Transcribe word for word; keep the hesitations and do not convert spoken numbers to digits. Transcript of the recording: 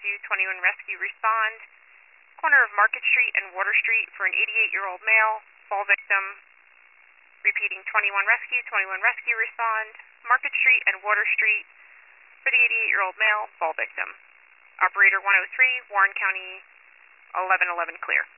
Rescue, twenty-one Rescue respond. Corner of Market Street and Water Street for an eighty-eight-year-old male, fall victim. Repeating twenty-one Rescue, twenty-one Rescue respond. Market Street and Water Street for the eighty-eight-year-old male, fall victim. Operator one oh three, Warren County, eleven eleven clear.